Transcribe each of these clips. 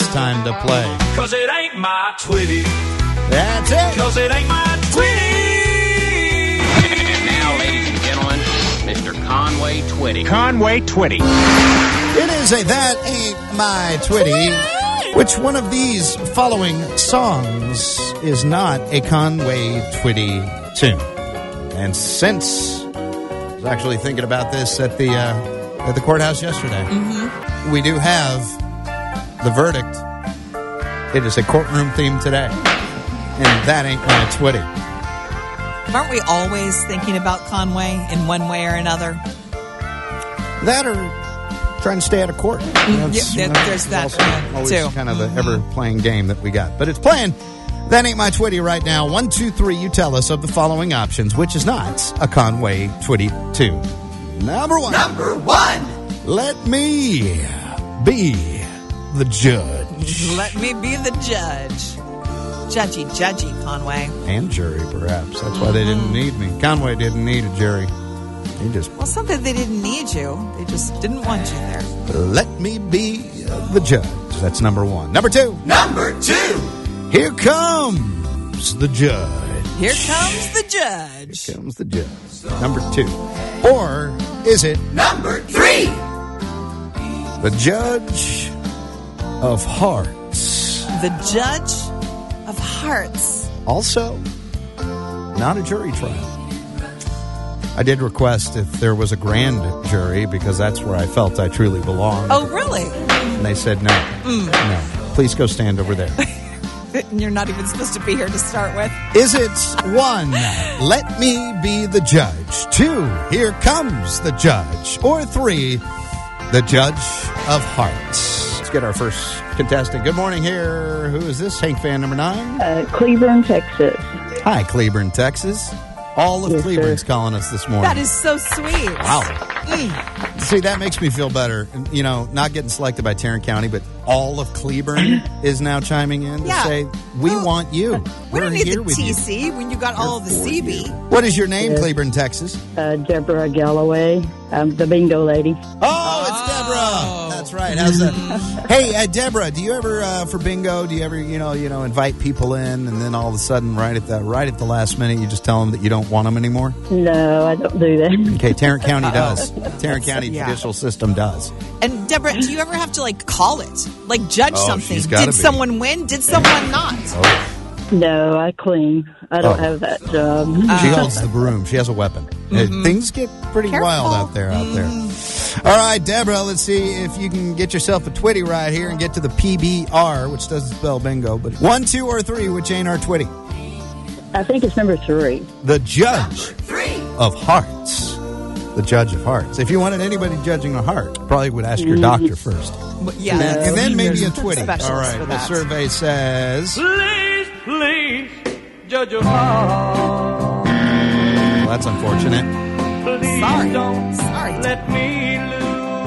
it's time to play. 'Cause it ain't my Twitty. That's it. 'Cause it ain't my Twitty. And now, ladies and gentlemen, Mr. Conway Twitty. Conway Twitty. It is a That Ain't My Twitty. Which one of these following songs is not a Conway Twitty tune? And since I was actually thinking about this at the courthouse yesterday, we do have the verdict. It is a courtroom theme today, and that ain't my Twitty. Aren't we always thinking about Conway in one way or another? That or trying to stay out of court. There's that also always too. kind of the ever-playing game that we got. But it's playing. That ain't my Twitty right now. 1, 2, 3, you tell us of the following options, which is not a Conway Twitty tune. Number one. Let me be the judge. Let me be the judge. Judgy, Conway. And jury, perhaps. That's why they didn't need me. Conway didn't need a jury. He just... Well, it's not that they didn't need you. They just didn't want you there. Let me be the judge. That's number one. Number two. Here comes the judge. Here comes the judge. Here comes the judge. Number two. Or is it Number 3. the judge of hearts? The judge of hearts. Also, not a jury trial. I did request if there was a grand jury because that's where I felt I truly belonged. Oh, really? And they said no. No. Please go stand over there. You're not even supposed to be here to start with. Is it 1, let me be the judge? 2, here comes the judge? Or 3, the judge of hearts? Let's get our first contestant. Good morning here. Who is this? Hank fan number 9? Cleburne, Texas. Hi, Cleburne, Texas. All of Yes, Cleburne's sir. calling us this morning. That is so sweet. Wow. See, that makes me feel better. You know, not getting selected by Tarrant County, but all of Cleburne is now chiming in to Yeah. say, we want you. We We're don't need here the with you. TC when you got all of the for CB. you. What is your name, Cleburne, Texas? Deborah Galloway. I'm the bingo lady. Oh, it's Deborah. That's right. How's that? Hey, Deborah, do you ever for bingo? Do you ever invite people in, and then all of a sudden, right at the last minute, you just tell them that you don't want them anymore? No, I don't do that. Okay, Tarrant County does. Tarrant County yeah. judicial system does. And Deborah, do you ever have to call it? Judge something? she's gotta Did be. someone win? Did someone not? No, I clean. I don't Oh. have that job. She holds the broom. She has a weapon. Things get pretty Careful. wild out there. All right, Deborah, let's see if you can get yourself a Twitty right here and get to the PBR, which doesn't spell bingo, but 1, 2, or 3, which ain't our Twitty. I think it's number 3. The judge of hearts. The judge of hearts. If you wanted anybody judging a heart, probably would ask your doctor first. Yeah. And then maybe a There's Twitty. specialists All right, for the that. survey says... Please, judge your heart. Well, that's unfortunate. Please Sorry. don't Sorry. let me lose.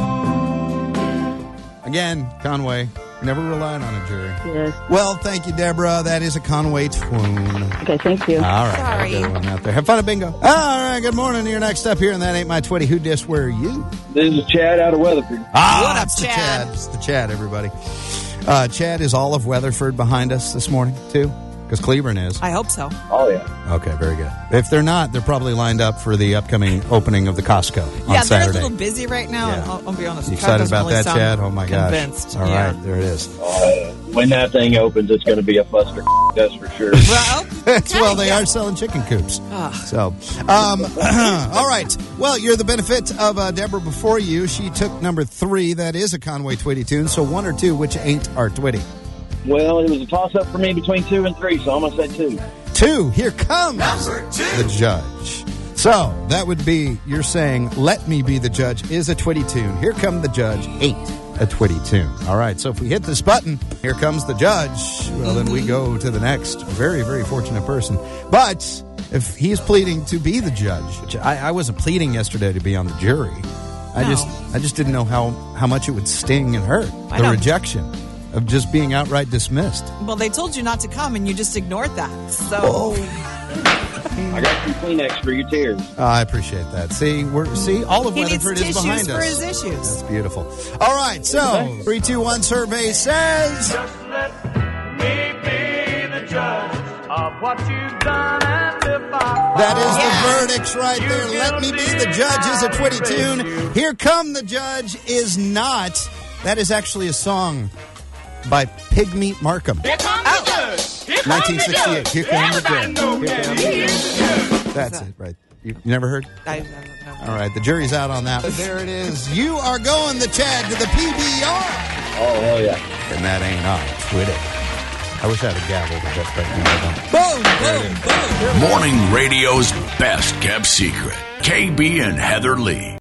Again, Conway, never relied on a jury. Yes. Well, thank you, Deborah. That is a Conway twoon. Okay, thank you. All right. Sorry. Have a good one out there. Have fun at bingo. All right. Good morning. You're next up here, and that ain't my Twitty. Who dis? Where are you? This is Chad out of Weatherford. What up, it's the Chad? It's the Chad, everybody. Chad, is all of Weatherford behind us this morning, too? Because Cleburne is. I hope so. Oh, yeah. Okay, very good. If they're not, they're probably lined up for the upcoming opening of the Costco on Yeah, they're Saturday. a little busy right now. Yeah. I'll be honest. You Chad excited doesn't about really that, sound Chad? Oh, my gosh. convinced. All Yeah. right, there it is. When that thing opens, it's going to be a fuster. That's for sure. Well, okay, Well, they yeah. are selling chicken coops. Ah. So, all right. Well, you're the benefit of Deborah before you. She took number 3. That is a Conway Twitty tune. So 1 or 2, which ain't our Twitty. Well, it was a toss-up for me between 2 and 3, so I'm going to say 2. 2, here comes the judge. So that would be, you're saying, let me be the judge is a Twitty tune. Here come the judge ain't a Twitty tune. All right, so if we hit this button, here comes the judge. Well, then we go to the next very, very fortunate person. But if he's pleading to be the judge, which I wasn't pleading yesterday to be on the jury. I just didn't know how much it would sting and hurt. I The know. rejection of just being outright dismissed. Well, they told you not to come, and you just ignored that. So I got some Kleenex for your tears. I appreciate that. See, all of He needs Weatherford is tissues behind for us. his issues. That's beautiful. All right, so 321 survey says Just let me be the judge of what you've done, and if I that is Yeah. the verdicts right there. Let me be the judge is a Twitty tune. Here Come the Judge is not. That is actually a song by Pigmeat Markham. Here comes the judge. Here comes the 1968. judge. Here comes the Everybody judge. knows Here that comes he is the judge. That's it, right? You never heard? I never All right, the jury's out on that. There it is. You are going the Chad to the PBR. Oh, hell yeah. And that ain't on Twitter. I wish I had a gavel, but that's right now. I don't. Boom, boom, boom. Morning radio's best kept secret. KB and Heather Lee.